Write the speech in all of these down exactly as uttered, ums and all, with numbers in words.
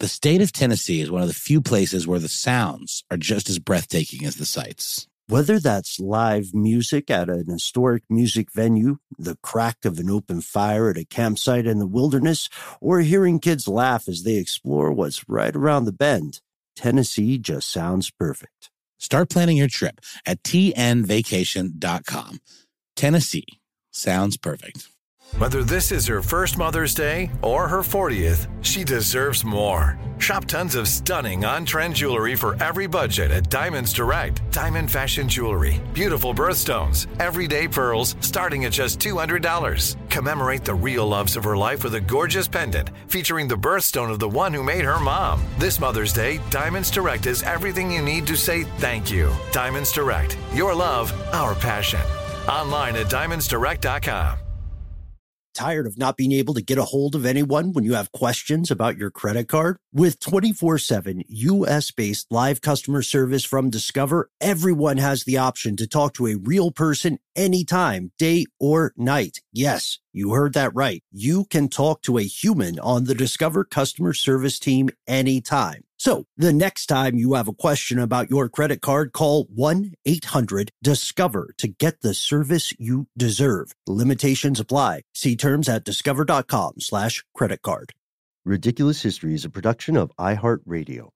The state of Tennessee is one of the few places where the sounds are just as breathtaking as the sights. Whether that's live music at an historic music venue, the crack of an open fire at a campsite in the wilderness, or hearing kids laugh as they explore what's right around the bend, Tennessee just sounds perfect. Start planning your trip at T N vacation dot com. Tennessee sounds perfect. Whether this is her first Mother's Day or her fortieth, she deserves more. Shop tons of stunning on-trend jewelry for every budget at Diamonds Direct. Diamond fashion jewelry, beautiful birthstones, everyday pearls starting at just two hundred dollars. Commemorate the real loves of her life with a gorgeous pendant featuring the birthstone of the one who made her mom. This Mother's Day, Diamonds Direct is everything you need to say thank you. Diamonds Direct, your love, our passion. Online at diamonds direct dot com. Tired of not being able to get a hold of anyone when you have questions about your credit card? With twenty-four seven U S-based live customer service from Discover, everyone has the option to talk to a real person anytime, day or night. Yes, you heard that right. You can talk to a human on the Discover customer service team anytime. So the next time you have a question about your credit card, call one eight hundred discover to get the service you deserve. Limitations apply. See terms at discover.com slash credit card. Ridiculous History is a production of iHeartRadio.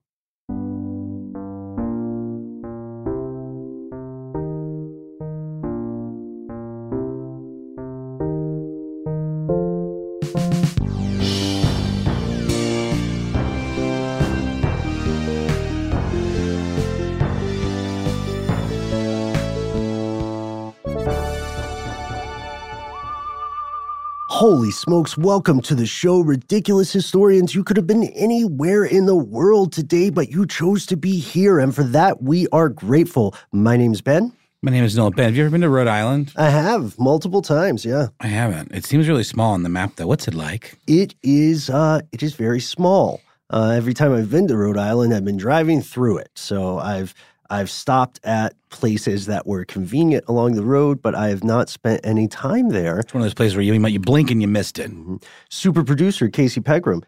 Holy smokes, welcome to the show, Ridiculous Historians. You could have been anywhere in the world today, but you chose to be here, and for that, we are grateful. My name's Ben. My name is Noah. Ben, have you ever been to Rhode Island? I have, multiple times, yeah. I haven't. It seems really small on the map, though. What's it like? It is, uh, it is very small. Uh, every time I've been to Rhode Island, I've been driving through it, so I've I've stopped at places that were convenient along the road, but I have not spent any time there. It's one of those places where you, you blink and you missed it. Mm-hmm. Super producer Casey Pegram.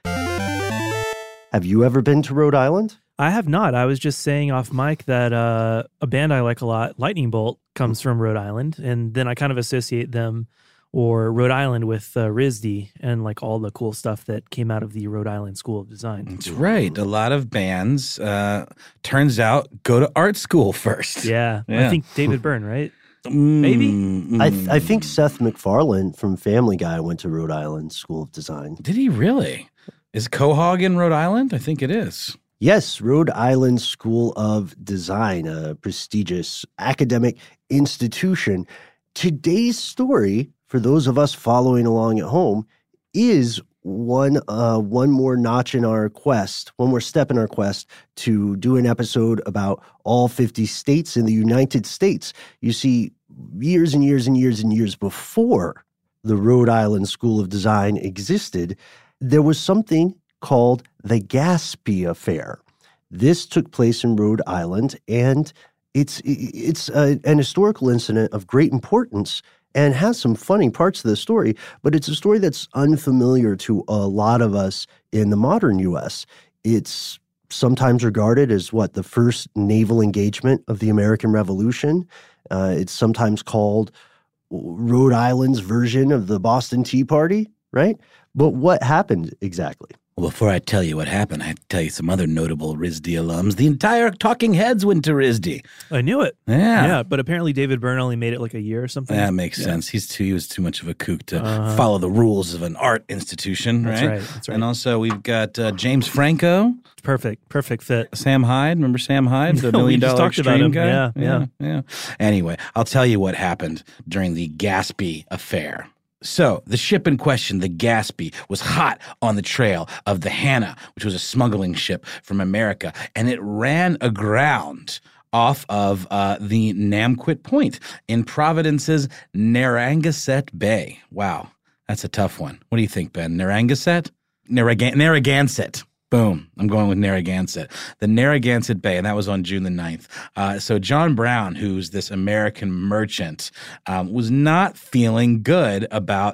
Have you ever been to Rhode Island? I have not. I was just saying off mic that uh, a band I like a lot, Lightning Bolt, comes mm-hmm. from Rhode Island, and then I kind of associate them or Rhode Island with uh, R I S D and like all the cool stuff that came out of the Rhode Island School of Design. That's right. A lot of bands, uh, turns out, go to art school first. Yeah. yeah. I think David Byrne, right? Mm, Maybe? Mm. I, th- I think Seth MacFarlane from Family Guy went to Rhode Island School of Design. Did he really? Is Quahog in Rhode Island? I think it is. Yes, Rhode Island School of Design, a prestigious academic institution. Today's story, for those of us following along at home, is one uh, one more notch in our quest, one more step in our quest to do an episode about all fifty states in the United States. You see, years and years and years and years before the Rhode Island School of Design existed, there was something called the Gaspee Affair. This took place in Rhode Island, and it's, it's a, an historical incident of great importance and has some funny parts of the story, but it's a story that's unfamiliar to a lot of us in the modern U S. It's sometimes regarded as, what, the first naval engagement of the American Revolution. Uh, it's sometimes called Rhode Island's version of the Boston Tea Party, right? But what happened exactly? Well, before I tell you what happened, I have to tell you some other notable R I S D alums. The entire Talking Heads went to R I S D. I knew it. Yeah. Yeah, but apparently David Byrne only made it like a year or something. That makes yeah. sense. He's too, he was too much of a kook to uh-huh. follow the rules of an art institution, That's right? right. That's right. And also we've got uh, James Franco. Perfect. Perfect fit. Sam Hyde. Remember Sam Hyde, the million dollar extreme guy? Yeah, yeah, yeah, yeah. Anyway, I'll tell you what happened during the Gaspee Affair. So, the ship in question, the Gaspee, was hot on the trail of the Hannah, which was a smuggling ship from America, and it ran aground off of uh, the Namquit Point in Providence's Narragansett Bay. Wow, that's a tough one. What do you think, Ben? Narragansett? Narragansett. Narragansett. Boom. I'm going with Narragansett. The Narragansett Bay, and that was on June the ninth. Uh, so John Brown, who's this American merchant, um, was not feeling good about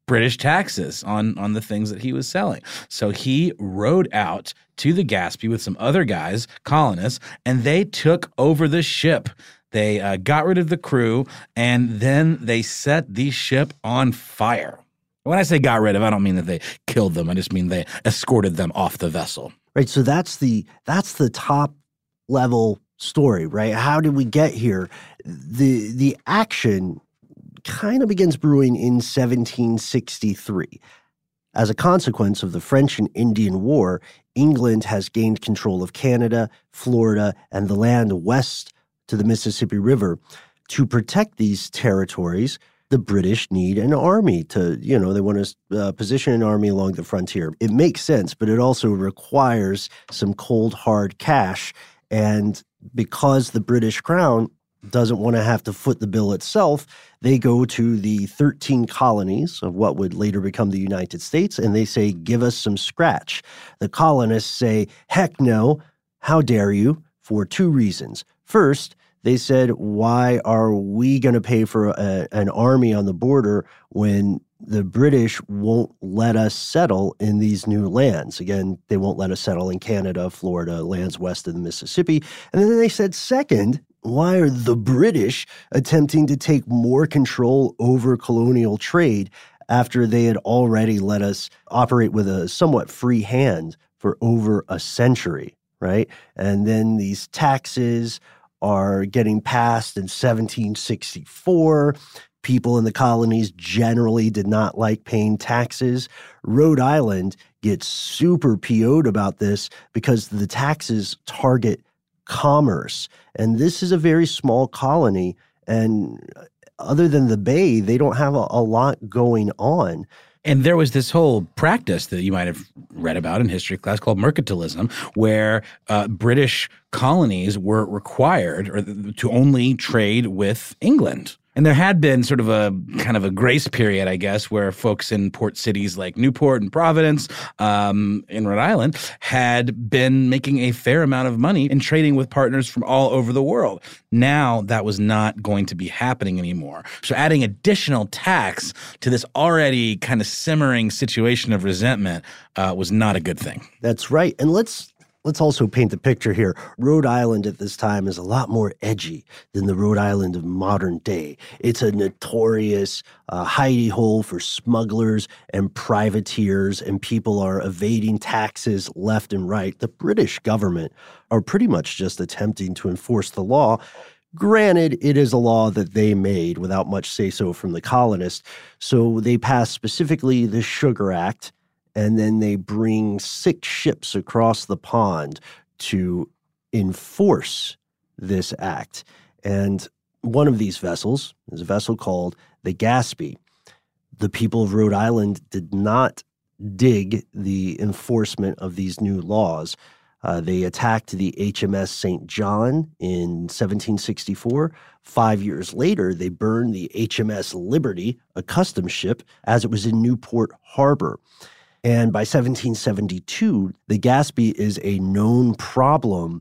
British taxes on, on the things that he was selling. So he rowed out to the Gaspee with some other guys, colonists, and they took over the ship. They uh, got rid of the crew, and then they set the ship on fire. When I say got rid of, I don't mean that they killed them. I just mean they escorted them off the vessel. Right. So that's the that's the top level story, right? How did we get here? The the action kind of begins brewing in seventeen sixty-three. As a consequence of the French and Indian War, England has gained control of Canada, Florida, and the land west to the Mississippi River. To protect these territories, the British need an army to, you know, they want to uh, position an army along the frontier. It makes sense, but it also requires some cold, hard cash. And because the British Crown doesn't want to have to foot the bill itself, they go to the thirteen colonies of what would later become the United States, and they say, give us some scratch. The colonists say, heck no, how dare you, for two reasons. First, they said, why are we going to pay for a, an army on the border when the British won't let us settle in these new lands? Again, they won't let us settle in Canada, Florida, lands west of the Mississippi. And then they said, second, why are the British attempting to take more control over colonial trade after they had already let us operate with a somewhat free hand for over a century, right? And then these taxes are getting passed in seventeen sixty-four. People in the colonies generally did not like paying taxes. Rhode Island gets super P O'd about this because the taxes target commerce. And this is a very small colony. And other than the Bay, they don't have a, a lot going on. And there was this whole practice that you might have read about in history class called mercantilism, where uh, British colonies were required or to only trade with England. And there had been sort of a kind of a grace period, I guess, where folks in port cities like Newport and Providence um, in Rhode Island had been making a fair amount of money in trading with partners from all over the world. Now that was not going to be happening anymore. So adding additional tax to this already kind of simmering situation of resentment uh, was not a good thing. That's right. And let's Let's also paint the picture here. Rhode Island at this time is a lot more edgy than the Rhode Island of modern day. It's a notorious uh, hidey hole for smugglers and privateers, and people are evading taxes left and right. The British government are pretty much just attempting to enforce the law. Granted, it is a law that they made without much say-so from the colonists. So they passed specifically the Sugar Act, and then they bring six ships across the pond to enforce this act. And one of these vessels is a vessel called the Gaspee. The people of Rhode Island did not dig the enforcement of these new laws. Uh, they attacked the H M S Saint John in seventeen sixty-four. Five years later, they burned the H M S Liberty, a customs ship, as it was in Newport Harbor. And by seventeen seventy-two, the Gaspee is a known problem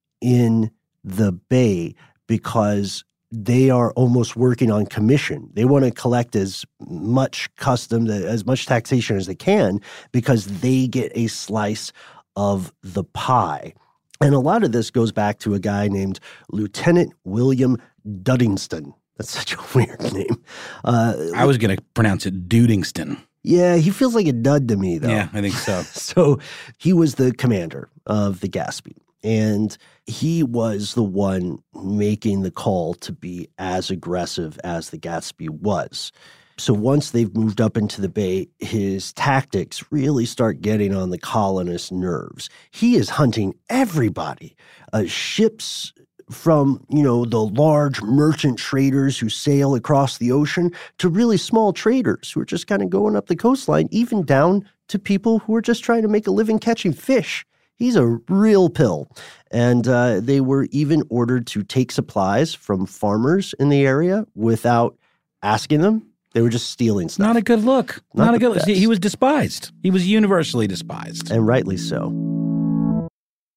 in the Bay because they are almost working on commission. They want to collect as much customs, as much taxation as they can because they get a slice of the pie. And a lot of this goes back to a guy named Lieutenant William Duddingston. That's such a weird name. Uh, I was going to pronounce it Dudingston. Yeah, he feels like a dud to me, though. Yeah, I think so. So he was the commander of the Gaspee, and he was the one making the call to be as aggressive as the Gaspee was. So once they've moved up into the Bay, his tactics really start getting on the colonists' nerves. He is hunting everybody. Uh, ships from, you know, the large merchant traders who sail across the ocean to really small traders who are just kind of going up the coastline, even down to people who are just trying to make a living catching fish. He's a real pill. And uh, they were even ordered to take supplies from farmers in the area without asking them. They were just stealing stuff. Not a good look. Not Not, a good best. look. He was despised. He was universally despised. And rightly so.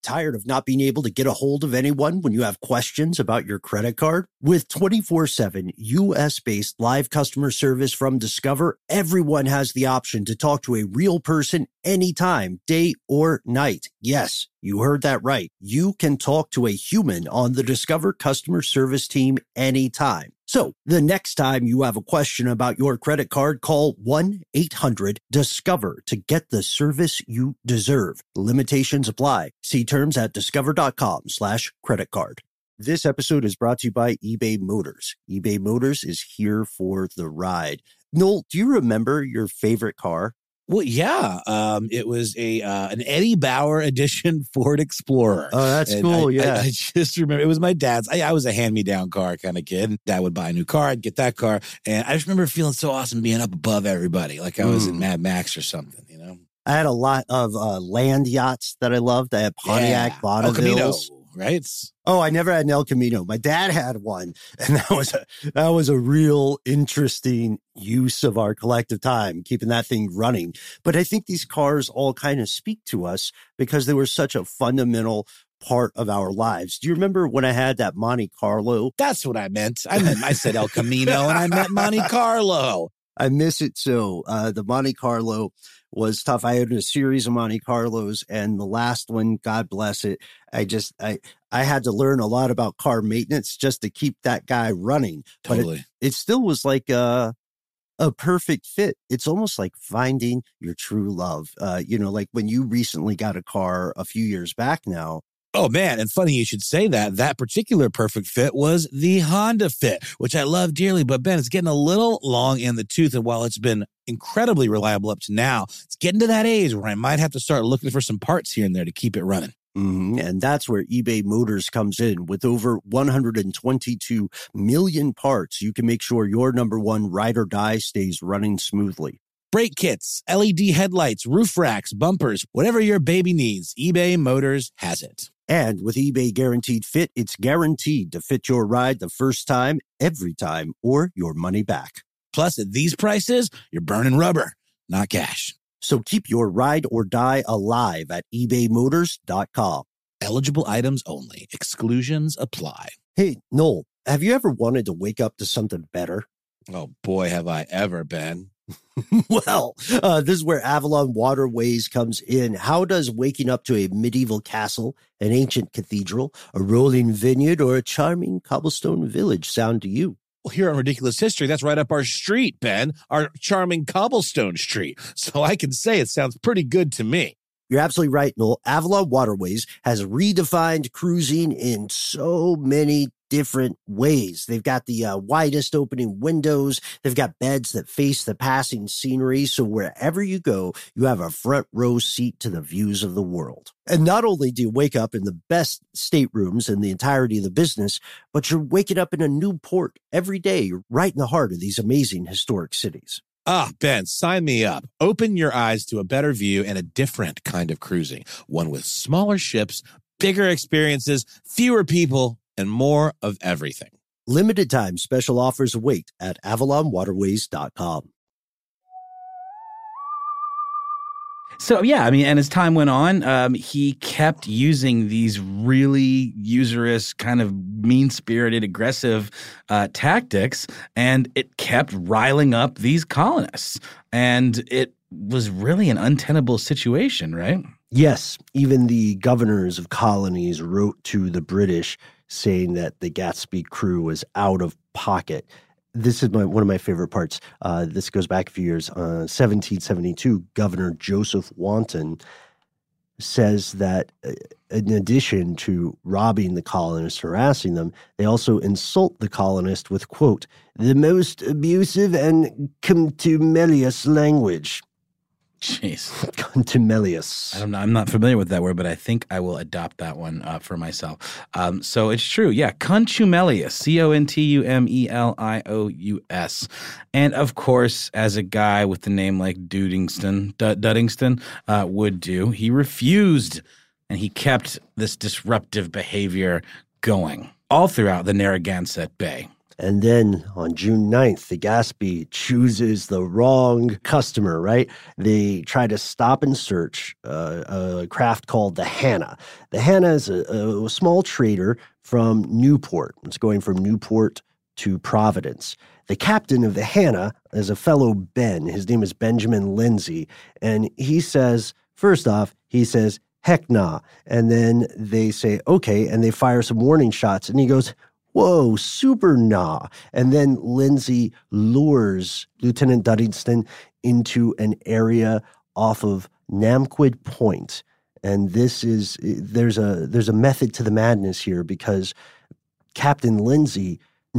Tired of not being able to get a hold of anyone when you have questions about your credit card? With twenty-four seven U S-based live customer service from Discover, everyone has the option to talk to a real person anytime, day or night. Yes, you heard that right. You can talk to a human on the Discover customer service team anytime. So the next time you have a question about your credit card, call one eight hundred discover to get the service you deserve. Limitations apply. See terms at discover.com slash credit card. This episode is brought to you by eBay Motors. eBay Motors is here for the ride. Noel, do you remember your favorite car? Well, yeah, um, it was a uh, an Eddie Bauer edition Ford Explorer. Oh, that's and cool. I, yeah, I, I just remember it was my dad's. I, I was a hand-me-down car kind of kid. Dad would buy a new car, I'd get that car, and I just remember feeling so awesome being up above everybody, like I was mm. in Mad Max or something. You know, I had a lot of uh, land yachts that I loved. I had Pontiac yeah. Bonnevilles. Right? Oh, I never had an El Camino. My dad had one, and that was a that was a real interesting use of our collective time, keeping that thing running. But I think these cars all kind of speak to us because they were such a fundamental part of our lives. Do you remember when I had that Monte Carlo? That's what I meant. I meant I said El Camino, and I meant Monte Carlo. I miss it so. Uh, the Monte Carlo was tough. I had a series of Monte Carlos, and the last one, God bless it, I just I I had to learn a lot about car maintenance just to keep that guy running. Totally, but it, it still was like a a perfect fit. It's almost like finding your true love. Uh, you know, like when you recently got a car a few years back now. Oh, man. And funny you should say that. That particular perfect fit was the Honda Fit, which I love dearly. But, Ben, it's getting a little long in the tooth. And while it's been incredibly reliable up to now, it's getting to that age where I might have to start looking for some parts here and there to keep it running. Mm-hmm. And that's where eBay Motors comes in. With over one hundred twenty-two million parts, you can make sure your number one ride or die stays running smoothly. Brake kits, L E D headlights, roof racks, bumpers, whatever your baby needs, eBay Motors has it. And with eBay Guaranteed Fit, it's guaranteed to fit your ride the first time, every time, or your money back. Plus, at these prices, you're burning rubber, not cash. So keep your ride or die alive at ebay motors dot com. Eligible items only. Exclusions apply. Hey, Noel, have you ever wanted to wake up to something better? Oh, boy, have I ever been. Well, uh, this is where Avalon Waterways comes in. How does waking up to a medieval castle, an ancient cathedral, a rolling vineyard, or a charming cobblestone village sound to you? Well, here on Ridiculous History, that's right up our street, Ben, our charming cobblestone street. So I can say it sounds pretty good to me. You're absolutely right, Noel. Avalon Waterways has redefined cruising in so many different ways. They've got the uh, widest opening windows. They've got beds that face the passing scenery. So wherever you go, you have a front row seat to the views of the world. And not only do you wake up in the best staterooms in the entirety of the business, but you're waking up in a new port every day. You're right in the heart of these amazing historic cities. Ah, Ben, sign me up. Open your eyes to a better view and a different kind of cruising. One with smaller ships, bigger experiences, fewer people, and more of everything. Limited time special offers await at avalon waterways dot com. So, yeah, I mean, and as time went on, um, he kept using these really usurious, kind of mean-spirited, aggressive uh, tactics, and it kept riling up these colonists. And it was really an untenable situation, right? Yes, even the governors of colonies wrote to the British saying that the Gaspee crew was out of pocket. This is my, one of my favorite parts. Uh, this goes back a few years. Uh, seventeen seventy-two, Governor Joseph Wanton says that uh, in addition to robbing the colonists, harassing them, they also insult the colonists with, quote, the most abusive and contumelious language. Jeez. Contumelious. I don't know. I'm not familiar with that word, but I think I will adopt that one uh, for myself. Um, so it's true. Yeah. Contumelious. C O N T U M E L I O U S. And of course, as a guy with the name like Dudingston, D- Duddingston uh, would do, he refused and he kept this disruptive behavior going all throughout the Narragansett Bay. And then on June ninth, the Gaspee chooses the wrong customer, right? They try to stop and search uh, a craft called the Hannah. The Hannah is a, a small trader from Newport. It's going from Newport to Providence. The captain of the Hannah is a fellow Ben. His name is Benjamin Lindsay. And he says, first off, he says, heck nah. And then they say, okay, and they fire some warning shots. And he goes, whoa, super nah. And then Lindsay lures Lieutenant Duddingston into an area off of Namquid Point. And this is, there's a there's a method to the madness here because Captain Lindsay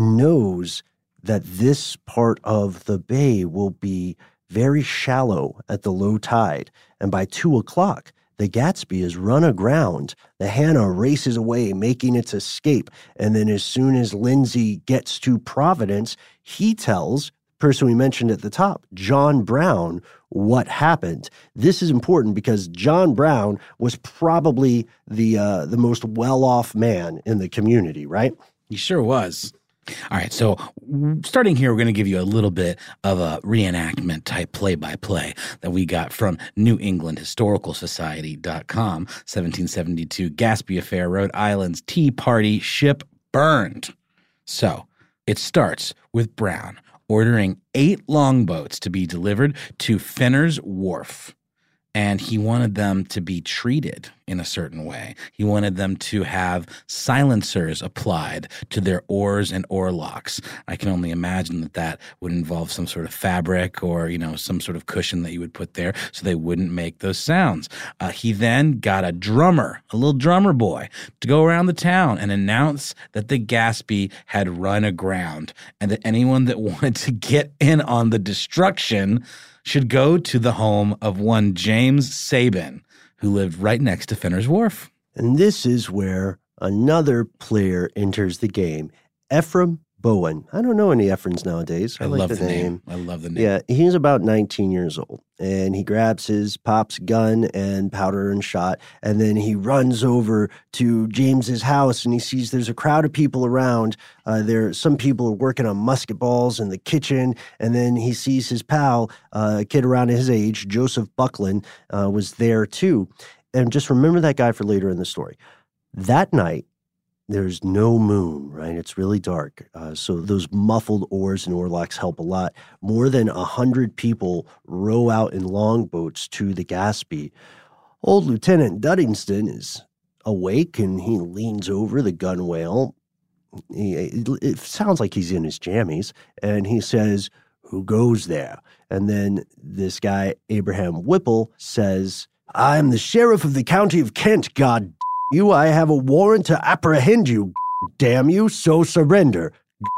knows that this part of the bay will be very shallow at the low tide. And by two o'clock, the Gaspee is run aground. The Hannah races away, making its escape. And then as soon as Lindsay gets to Providence, he tells the person we mentioned at the top, John Brown, what happened. This is important because John Brown was probably the uh, the most well-off man in the community, right? He sure was. All right, so starting here, we're going to give you a little bit of a reenactment type play-by-play that we got from New England Historical Society dot com, seventeen seventy-two, Gaspee Affair, Rhode Island's Tea Party, ship burned. So it starts with Brown ordering eight longboats to be delivered to Fenner's Wharf. And he wanted them to be treated in a certain way. He wanted them to have silencers applied to their oars and oar locks. I can only imagine that that would involve some sort of fabric or, you know, some sort of cushion that you would put there so they wouldn't make those sounds. Uh, he then got a drummer, a little drummer boy, to go around the town and announce that the Gaspee had run aground and that anyone that wanted to get in on the destruction should go to the home of one James Sabin, who lived right next to Fenner's Wharf. And this is where another player enters the game, Ephraim Bowen. I don't know any Ephraims nowadays. I, I like love the, the name. name. I love the name. Yeah, he's about nineteen years old, and he grabs his pop's gun and powder and shot, and then he runs over to James's house, and he sees there's a crowd of people around. Uh, there, some people are working on musket balls in the kitchen, and then he sees his pal, uh, a kid around his age, Joseph Buckland, uh, was there too. And just remember that guy for later in the story. That night, there's no moon, right? It's really dark. Uh, so those muffled oars and oarlocks help a lot. More than a hundred people row out in longboats to the Gaspee. Old Lieutenant Duddingston is awake and he leans over the gunwale. He, it, it sounds like he's in his jammies. And he says, "Who goes there?" And then this guy, Abraham Whipple, says, "I'm the sheriff of the county of Kent, God you, I have a warrant to apprehend you. Damn you, so surrender.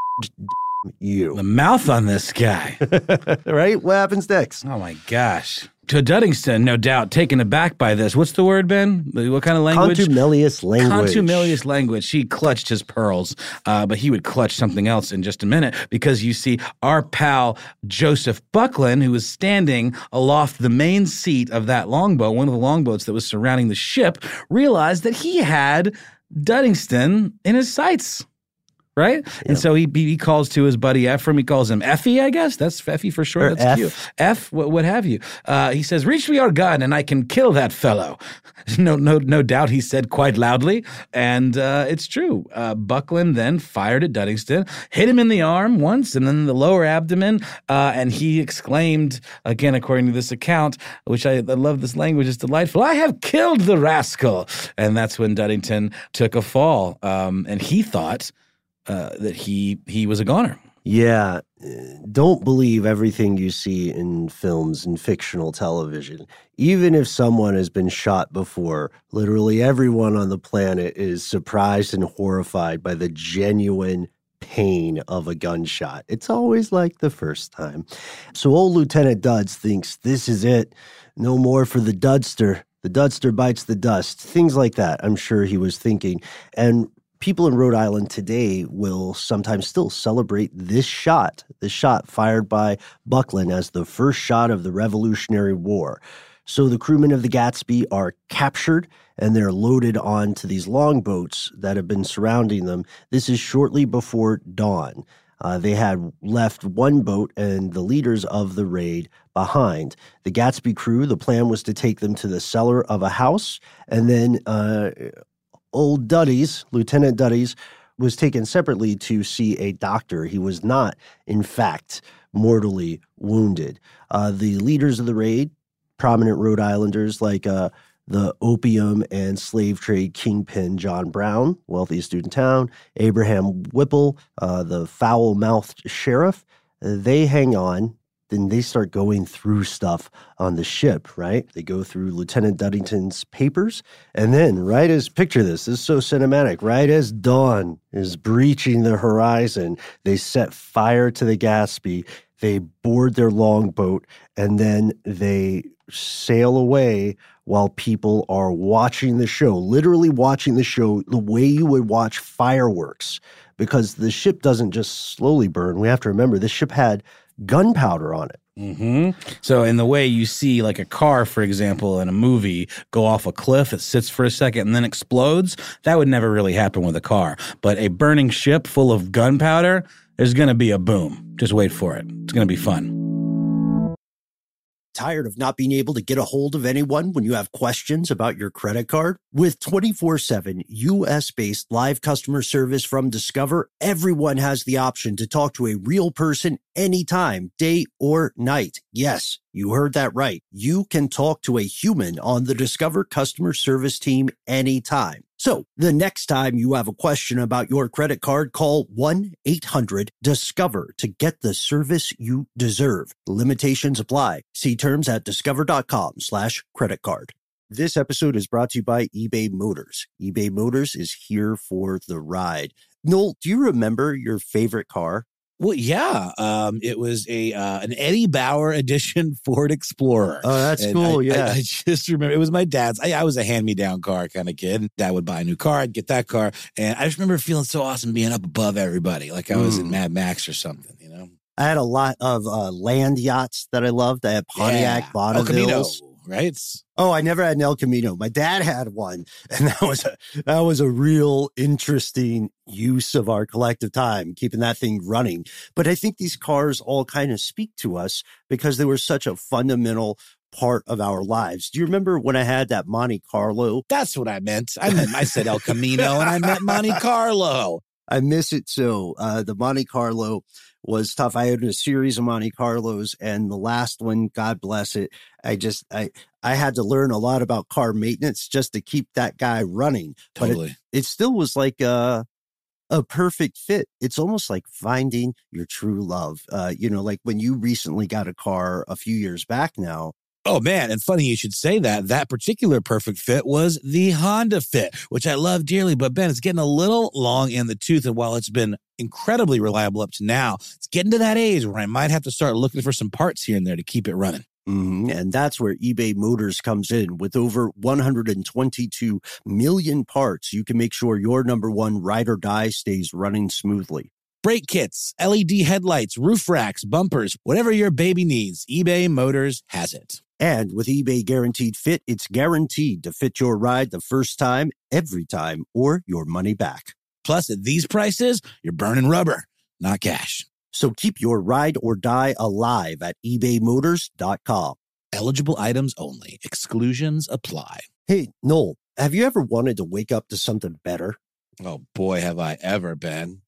You." The mouth on this guy. Right? What happens next? Oh, my gosh. To Duddingston, no doubt, taken aback by this. What's the word, Ben? What kind of language? Contumelious language. Contumelious language. He clutched his pearls, uh, but he would clutch something else in just a minute because you see our pal Joseph Buckland, who was standing aloft the main seat of that longboat, one of the longboats that was surrounding the ship, realized that he had Duddingston in his sights. Right? Yeah. And so he he calls to his buddy Ephraim. He calls him Effie, I guess. That's Effie for short. Or That's F. cute. F, what, what have you. Uh, he says, "Reach for your gun and I can kill that fellow." No no, no doubt he said quite loudly. And uh, it's true. Uh, Buckland then fired at Duddingston, hit him in the arm once and then the lower abdomen. Uh, and he exclaimed, again, according to this account, which I, I love this language, it's delightful, "I have killed the rascal." And that's when Duddingston took a fall. Um, and he thought Uh, that he he was a goner. Yeah. Don't believe everything you see in films and fictional television. Even if someone has been shot before, literally everyone on the planet is surprised and horrified by the genuine pain of a gunshot. It's always like the first time. So old Lieutenant Duds thinks this is it. No more for the Dudster. The Dudster bites the dust. Things like that, I'm sure he was thinking. And people in Rhode Island today will sometimes still celebrate this shot, this shot fired by Buckland as the first shot of the Revolutionary War. So the crewmen of the Gaspee are captured and they're loaded onto these longboats that have been surrounding them. This is shortly before dawn. Uh, they had left one boat and the leaders of the raid behind. The Gatsby crew, the plan was to take them to the cellar of a house, and then uh, old Duddies, Lieutenant Duddies, was taken separately to see a doctor. He was not, in fact, mortally wounded. Uh, the leaders of the raid, prominent Rhode Islanders like uh, the opium and slave trade kingpin John Brown, wealthiest dude in town, Abraham Whipple, uh, the foul-mouthed sheriff, they hang on. Then they start going through stuff on the ship, right? They go through Lieutenant Duddington's papers. And then, right as, picture this, this is so cinematic, right as dawn is breaching the horizon, they set fire to the Gatsby, they board their longboat, and then they sail away while people are watching the show, literally watching the show the way you would watch fireworks, because the ship doesn't just slowly burn. We have to remember this ship had gunpowder on it. Mm-hmm. So in the way you see like a car, for example, in a movie go off a cliff, it sits for a second and then explodes, that would never really happen with a car. But a burning ship full of gunpowder, there's going to be a boom. Just wait for it. It's going to be fun. Tired of not being able to get a hold of anyone when you have questions about your credit card? With twenty-four seven U S-based live customer service from Discover, everyone has the option to talk to a real person anytime, day or night. Yes, you heard that right. You can talk to a human on the Discover customer service team anytime. So the next time you have a question about your credit card, call one eight hundred discover to get the service you deserve. Limitations apply. See terms at discover.com slash credit card. This episode is brought to you by eBay Motors. eBay Motors is here for the ride. Noel, do you remember your favorite car? Well, yeah, um, it was a uh, an Eddie Bauer edition Ford Explorer. Oh, that's and cool, I, yeah. I, I just remember, it was my dad's. I, I was a hand-me-down car kind of kid. Dad would buy a new car, I'd get that car. And I just remember feeling so awesome being up above everybody, like I was Mm. in Mad Max or something, you know? I had a lot of uh, land yachts that I loved. I had Pontiac Yeah. El Camino, Bonnevilles. right? Oh, I never had an El Camino. My dad had one, and that was a that was a real interesting use of our collective time, keeping that thing running. But I think these cars all kind of speak to us because they were such a fundamental part of our lives. Do you remember when I had that Monte Carlo? That's what I meant. I meant I said El Camino and I meant Monte Carlo. I miss it so. Uh, the Monte Carlo was tough. I had a series of Monte Carlos, and the last one, God bless it, I just I I had to learn a lot about car maintenance just to keep that guy running. Totally. But it, it still was like a a perfect fit. It's almost like finding your true love. Uh, you know, like when you recently got a car a few years back now. Oh, man. And funny you should say that. That particular perfect fit was the Honda Fit, which I love dearly. But, Ben, it's getting a little long in the tooth. And while it's been incredibly reliable up to now, it's getting to that age where I might have to start looking for some parts here and there to keep it running. Mm-hmm. And that's where eBay Motors comes in. With over one hundred twenty-two million parts, you can make sure your number one ride or die stays running smoothly. Brake kits, L E D headlights, roof racks, bumpers, whatever your baby needs, eBay Motors has it. And with eBay Guaranteed Fit, it's guaranteed to fit your ride the first time, every time, or your money back. Plus, at these prices, you're burning rubber, not cash. So keep your ride or die alive at ebay motors dot com. Eligible items only. Exclusions apply. Hey, Noel, have you ever wanted to wake up to something better? Oh, boy, have I ever been.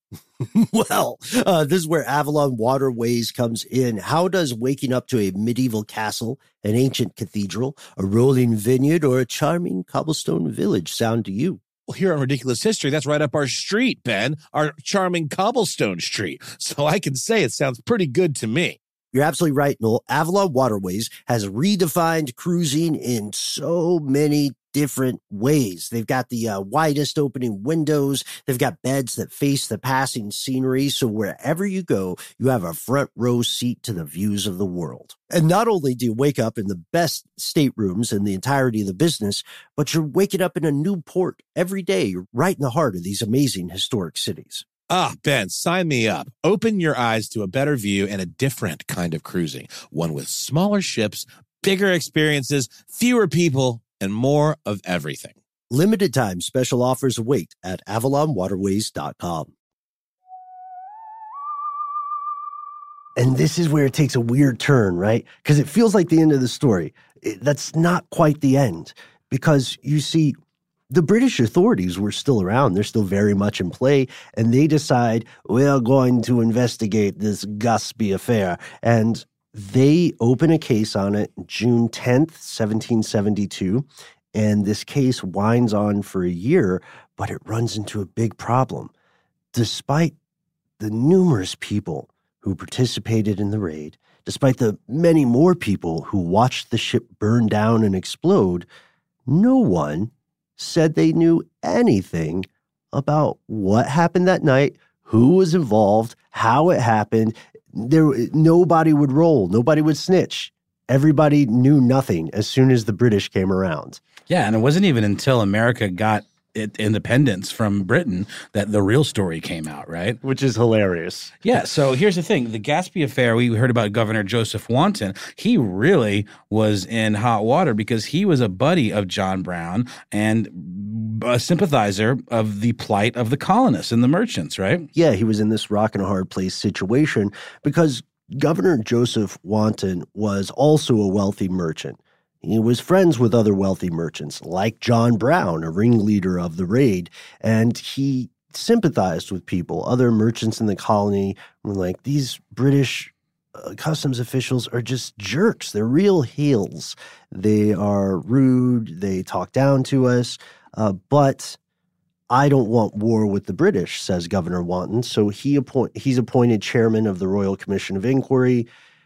Well, uh, this is where Avalon Waterways comes in. How does waking up to a medieval castle, an ancient cathedral, a rolling vineyard, or a charming cobblestone village sound to you? Well, here on Ridiculous History, that's right up our street, Ben, our charming cobblestone street. So I can say it sounds pretty good to me. You're absolutely right, Noel. Avalon Waterways has redefined cruising in so many different ways. They've got the uh, widest opening windows. They've got beds that face the passing scenery. So wherever you go, you have a front row seat to the views of the world. And not only do you wake up in the best staterooms in the entirety of the business, but you're waking up in a new port every day. You're right in the heart of these amazing historic cities. Ah, Ben, sign me up. Open your eyes to a better view and a different kind of cruising. One with smaller ships, bigger experiences, fewer people, and more of everything. Limited time special offers await at avalon waterways dot com. And this is where it takes a weird turn, right? Because it feels like the end of the story. It, that's not quite the end, because you see, the British authorities were still around. They're still very much in play. And they decide, we're going to investigate this Gaspee affair. And they open a case on it June tenth, seventeen seventy-two. And this case winds on for a year, but it runs into a big problem. Despite the numerous people who participated in the raid, despite the many more people who watched the ship burn down and explode, no one said they knew anything about what happened that night, who was involved, how it happened. There, nobody would roll. Nobody would snitch. Everybody knew nothing as soon as the British came around. Yeah, and it wasn't even until America got it, independence from Britain that the real story came out, right? Which is hilarious. Yeah, so here's the thing. The Gaspee affair, we heard about Governor Joseph Wanton. He really was in hot water because he was a buddy of John Brown and a sympathizer of the plight of the colonists and the merchants, right? Yeah, he was in this rock and a hard place situation because Governor Joseph Wanton was also a wealthy merchant. He was friends with other wealthy merchants, like John Brown, a ringleader of the raid, and he sympathized with people. Other merchants in the colony were like, these British uh, customs officials are just jerks. They're real heels. They are rude. They talk down to us. Uh, but I don't want war with the British, says Governor Wanton. So he appoint, he's appointed chairman of the Royal Commission of Inquiry.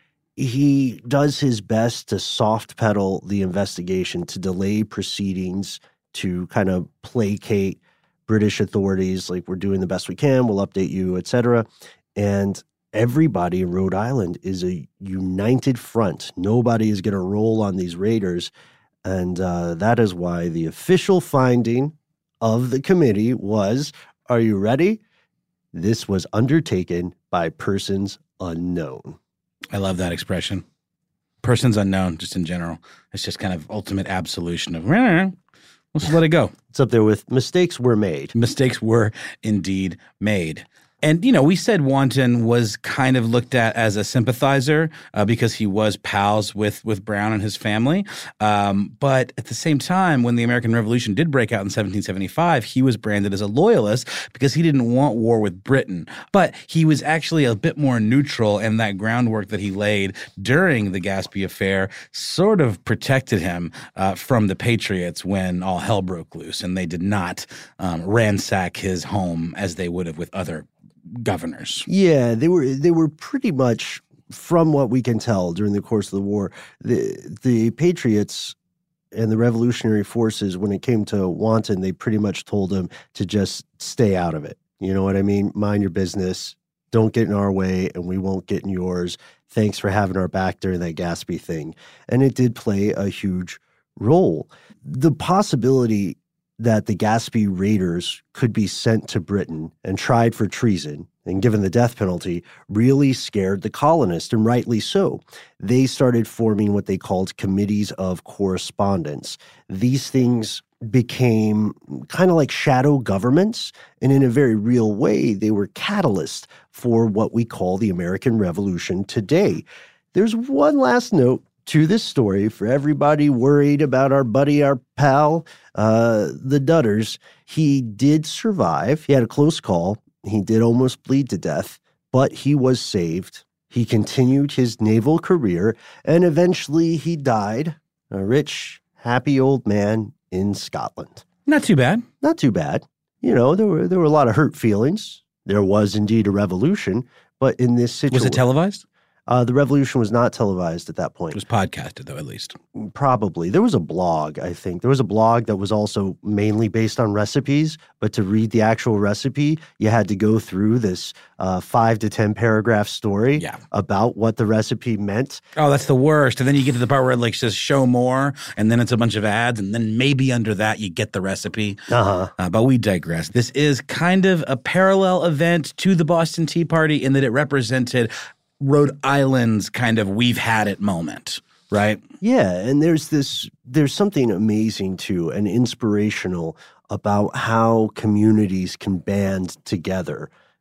He does his best to soft pedal the investigation, to delay proceedings, to kind of placate British authorities, like, we're doing the best we can, we'll update you, et cetera. And everybody in Rhode Island is a united front. Nobody is going to roll on these raiders. And uh, that is why the official finding of the committee was, are you ready? This was undertaken by persons unknown. I love that expression. Persons unknown, just in general. It's just kind of ultimate absolution of, let's just let it go. It's up there with mistakes were made. Mistakes were indeed made. And, you know, we said Wanton was kind of looked at as a sympathizer uh, because he was pals with with Brown and his family. Um, but at the same time, when the American Revolution did break out in seventeen seventy-five, he was branded as a loyalist because he didn't want war with Britain. But he was actually a bit more neutral, and that groundwork that he laid during the Gaspee affair sort of protected him uh, from the Patriots when all hell broke loose, and they did not um, ransack his home as they would have with other governors. Yeah, they were they were pretty much, from what we can tell during the course of the war, the the Patriots and the revolutionary forces, when it came to Wanton, they pretty much told him to just stay out of it. You know what I mean? Mind your business. Don't get in our way, and we won't get in yours. Thanks for having our back during that Gaspee thing. And it did play a huge role. The possibility that the Gaspee raiders could be sent to Britain and tried for treason and given the death penalty really scared the colonists, and rightly so. They started forming what they called committees of correspondence. These things became kind of like shadow governments, and in a very real way, they were catalysts for what we call the American Revolution today. There's one last note to this story for everybody worried about our buddy, our pal, uh, the Dudders. He did survive. He had a close call. He did almost bleed to death, but he was saved. He continued his naval career, and eventually he died, a rich, happy old man in Scotland. Not too bad. Not too bad. You know, there were there were a lot of hurt feelings. There was indeed a revolution, but in this situation... Was it televised? Uh, the revolution was not televised at that point. It was podcasted, though, at least. Probably. There was a blog, I think. There was a blog that was also mainly based on recipes, but to read the actual recipe, you had to go through this uh, five to ten paragraph story yeah. about what the recipe meant. Oh, that's the worst. And then you get to the part where it like says show more, and then it's a bunch of ads, and then maybe under that you get the recipe. Uh-huh. Uh, but we digress. This is kind of a parallel event to the Boston Tea Party in that it represented Rhode Island's kind of we've had it moment, right? Yeah, and there's this there's something amazing too and inspirational about how communities can band together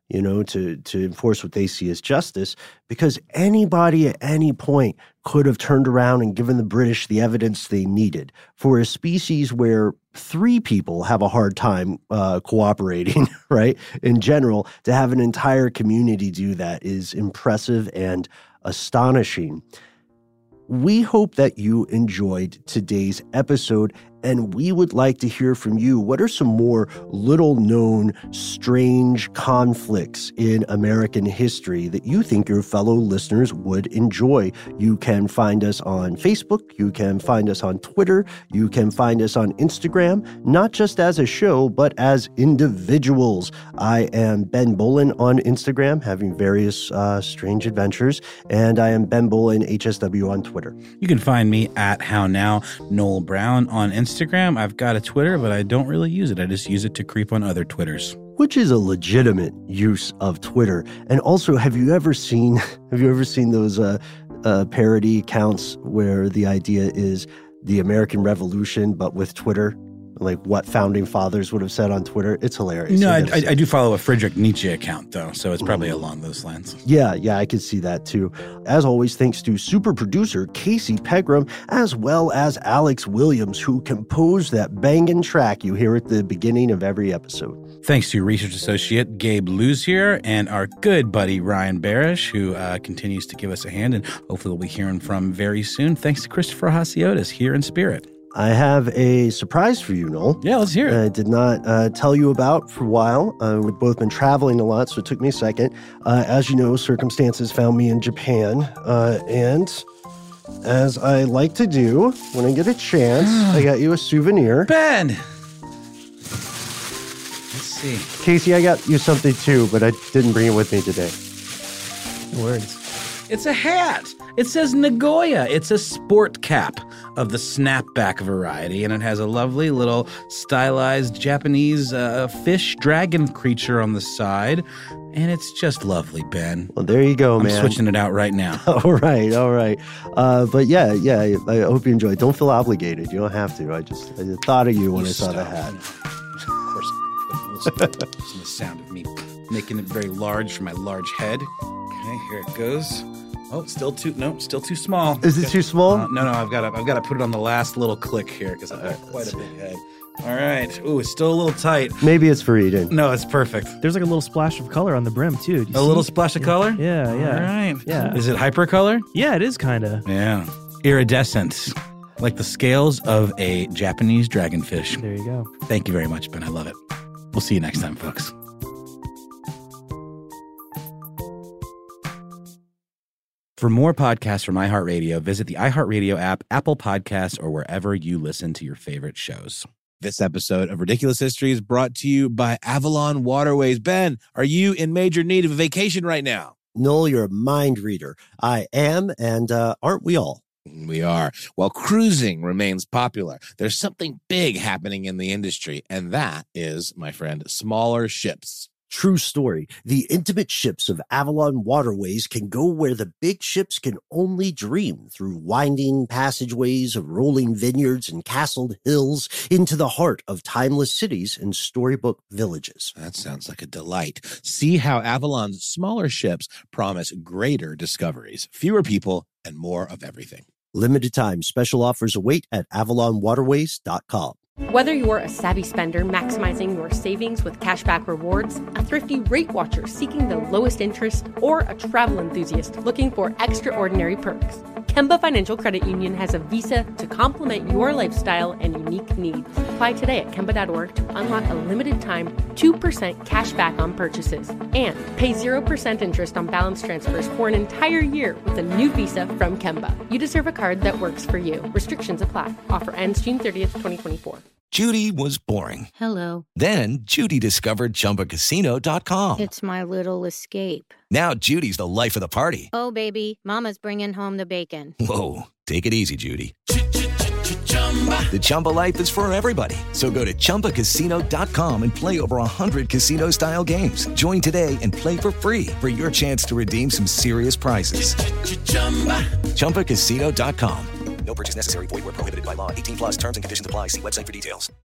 you know, to, to enforce what they see as justice, because anybody at any point could have turned around and given the British the evidence they needed. For a species where three people have a hard time uh, cooperating, right, in general, to have an entire community do that is impressive and astonishing. We hope that you enjoyed today's episode, and we would like to hear from you. What are some more little-known, strange conflicts in American history that you think your fellow listeners would enjoy? You can find us on Facebook. You can find us on Twitter. You can find us on Instagram, not just as a show, but as individuals. I am Ben Bolin on Instagram, having various uh, strange adventures, and I am Ben Bolin, H S W on Twitter. You can find me at How Now Noel Brown on Instagram. Instagram. I've got a Twitter, but I don't really use it. I just use it to creep on other Twitters. Which is a legitimate use of Twitter. And also, have you ever seen have you ever seen those uh, uh, parody accounts where the idea is the American Revolution, but with Twitter? Like what founding fathers would have said on Twitter. It's hilarious. No, I, I, I do follow a Friedrich Nietzsche account, though, so it's probably mm. along those lines. Yeah, yeah, I could see that, too. As always, thanks to super producer Casey Pegram, as well as Alex Williams, who composed that banging track you hear at the beginning of every episode. Thanks to research associate Gabe Luzier and our good buddy Ryan Barish, who uh, continues to give us a hand, and hopefully we'll be hearing from very soon. Thanks to Christopher Hasiotis here in spirit. I have a surprise for you, Noel. Yeah, let's hear it. I did not uh, tell you about for a while. Uh, we've both been traveling a lot, so it took me a second. Uh, as you know, circumstances found me in Japan. Uh, and as I like to do when I get a chance, I got you a souvenir. Ben! Let's see. Casey, I got you something too, but I didn't bring it with me today. Words. It's a hat. It says Nagoya. It's a sport cap of the snapback variety, and it has a lovely little stylized Japanese uh, fish dragon creature on the side, and it's just lovely, Ben. Well, there you go, I'm man. I'm switching it out right now. all right, all right. Uh, but yeah, yeah, I hope you enjoy it. Don't feel obligated. You don't have to. I just I thought of you when you I saw stop. the hat. Of course, listen to the sound of me making it very large for my large head. Okay, here it goes. Oh, still too no, still too small. Is it too small? Uh, no, no, I've got to, I've got to put it on the last little click here because I've got quite a big head. All right. Ooh, it's still a little tight. Maybe it's for eating. No, it's perfect. There's like a little splash of color on the brim too. A see? little splash of yeah. color? Yeah, yeah. All right. Yeah. Is it hypercolor? Yeah, it is kind of. Yeah. Iridescent, like the scales of a Japanese dragonfish. There you go. Thank you very much, Ben. I love it. We'll see you next time, folks. For more podcasts from iHeartRadio, visit the iHeartRadio app, Apple Podcasts, or wherever you listen to your favorite shows. This episode of Ridiculous History is brought to you by Avalon Waterways. Ben, are you in major need of a vacation right now? Noel, you're a mind reader. I am, and uh, aren't we all? We are. While cruising remains popular, there's something big happening in the industry, and that is, my friend, smaller ships. True story. The intimate ships of Avalon Waterways can go where the big ships can only dream, through winding passageways of rolling vineyards and castled hills into the heart of timeless cities and storybook villages. That sounds like a delight. See how Avalon's smaller ships promise greater discoveries, fewer people, and more of everything. Limited time special offers await at avalon waterways dot com. Whether you're a savvy spender maximizing your savings with cashback rewards, a thrifty rate watcher seeking the lowest interest, or a travel enthusiast looking for extraordinary perks, Kemba Financial Credit Union has a visa to complement your lifestyle and unique needs. Apply today at kemba dot org to unlock a limited time two percent cash back on purchases and pay zero percent interest on balance transfers for an entire year with a new visa from Kemba. You deserve a card that works for you. Restrictions apply. Offer ends June thirtieth, twenty twenty-four. Judy was boring. Hello. Then Judy discovered Chumba Casino dot com. It's my little escape. Now Judy's the life of the party. Oh, baby, mama's bringing home the bacon. Whoa, take it easy, Judy. The Chumba life is for everybody. So go to Chumba Casino dot com and play over one hundred casino-style games. Join today and play for free for your chance to redeem some serious prizes. Chumba Casino dot com. No purchase necessary. Void where prohibited by law. eighteen plus terms and conditions apply. See website for details.